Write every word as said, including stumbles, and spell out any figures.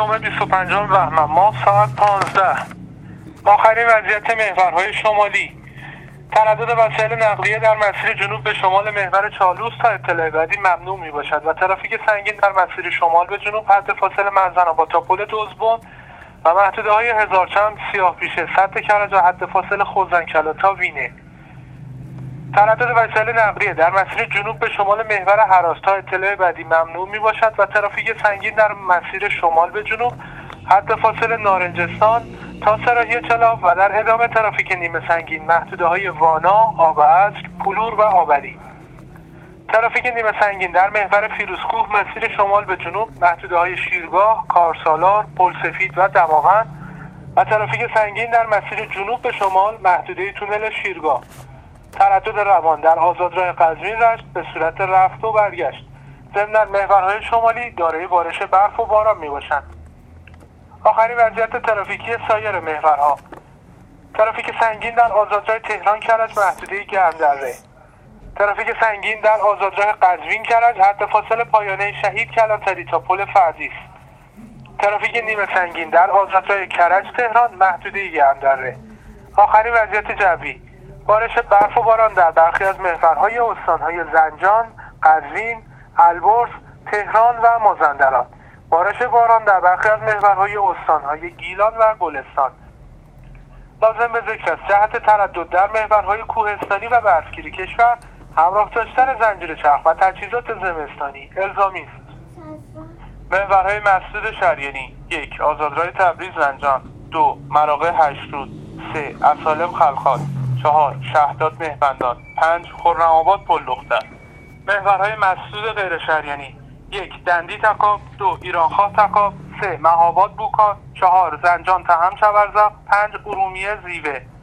جمعه بیست و پنجم بهمن ماه ساعت پانزده. آخرین وضعیت محورهای شمالی: تردد وسایل نقلیه در مسیر جنوب به شمال محور چالوس تا اطلاع بعدی ممنوع می باشد و ترافیک سنگین در مسیر شمال به جنوب حد فاصله منزن‌آباد تا پل دزبن و محدوده های هزارچند، سیاه پیشه، سد کرج و حد فاصله خوزنکلا تا وینه. تردد وسایل نقلیه در مسیر جنوب به شمال محور هراس تا اطلاع بعدی ممنوع می باشد و ترافیک سنگین در مسیر شمال به جنوب حد فاصله نارنجستان تا سراحی چلاف و در ادامه ترافیک نیمه سنگین محدوده های وانا، آبعزل، پلور و آبدی. ترافیک نیمه سنگین در محور فیروزکوه مسیر شمال به جنوب محدوده های شیرگاه، کارسالار، پلسفید و دماوند و ترافیک سنگین در مسیر جنوب به شمال محدوده تونل شیرگاه. تردد روان در آزادراه قزوین رشت به صورت رفت و برگشت. ضمن محورهای شمالی دارای بارش برف و باران می باشند. آخرین وضعیت ترافیکی سایر محورها: ترافیک سنگین در آزادراه تهران کرج محدوده گرمدره. ترافیک سنگین در آزادراه قزوین کرج حد فاصله پایانه شهید کلانتری تا پل فرزیس. ترافیک نیمه سنگین در آزادراه کرج تهران محدوده گرمدره. آخرین وضعیت جوی: بارش برف و باران در برخی از محورهای استانهای زنجان، قزوین، البرز، تهران و مازندران. بارش باران در برخی از محورهای استانهای گیلان و گلستان. لازم به ذکر است جهت تردد در محورهای کوهستانی و برفگیری کشور همراه داشتن زنجیر چرخ و تجهیزات زمستانی الزامی است. محورهای مسدود شریعتی: یک آزادراه تبریز زنجان، دو مراغه هشترود، سه اصالم خلخال، چهار شهداد مهبندان، پنج خرم‌آباد پل دختر. محورهای مسدود غیر شریعتی: یک دندی تکاب، دو ایرانخواه تکاب، سه مهاباد بوکان، چهار زنجان تهم چبرزق، پنج ارومیه زیوه.